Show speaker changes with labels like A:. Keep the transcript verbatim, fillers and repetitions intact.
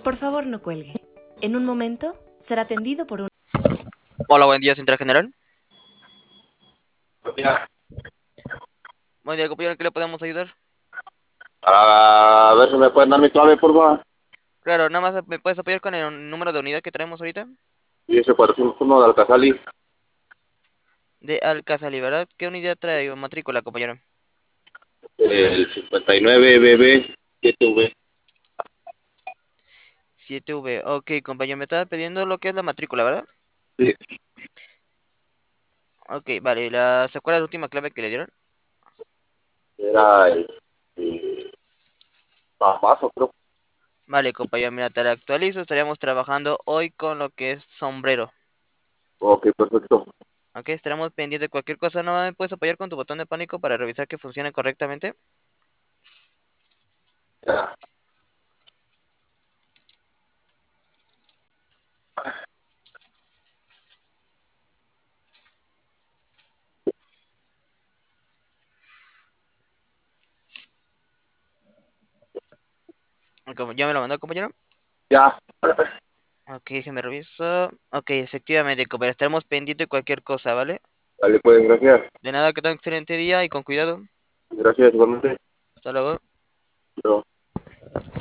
A: Por favor, no cuelgue. En un momento será atendido por un...
B: Hola, buen día, Central General.
C: Ya.
B: Buen día, compañero, ¿en qué le podemos ayudar?
C: A ver si me pueden dar mi clave, por favor.
B: Claro, nada más me puedes apoyar con el número de unidad que traemos ahorita.
C: Dice cuatrocientos uno de Alcazali.
B: De Alcazali, ¿verdad? ¿Qué unidad trae o matrícula, compañero?
C: El cincuenta y nueve B B siete V.
B: siete V. Ok, compañero, me estaba pidiendo lo que es la matrícula, ¿verdad?
C: Sí,
B: Ok, vale, la, ¿se acuerda de la última clave que le dieron?
C: era el, el papazo, creo.
B: Vale, compañero, mira, te la actualizo. Estaríamos trabajando hoy con lo que es sombrero.
C: Ok, perfecto.
B: Ok, estaremos pendientes de cualquier cosa. ¿No me puedes apoyar con tu botón de pánico para revisar que funcione correctamente?
C: Ya.
B: Como ya me lo mandó, compañero.
C: Ya.
B: Ok, déjeme reviso. Ok, efectivamente, compañero, estaremos pendientes de cualquier cosa, ¿vale?
C: Dale, pues, gracias.
B: De nada, que tengan un excelente día y con cuidado.
C: Gracias, igualmente.
B: Hasta luego.
C: Pero-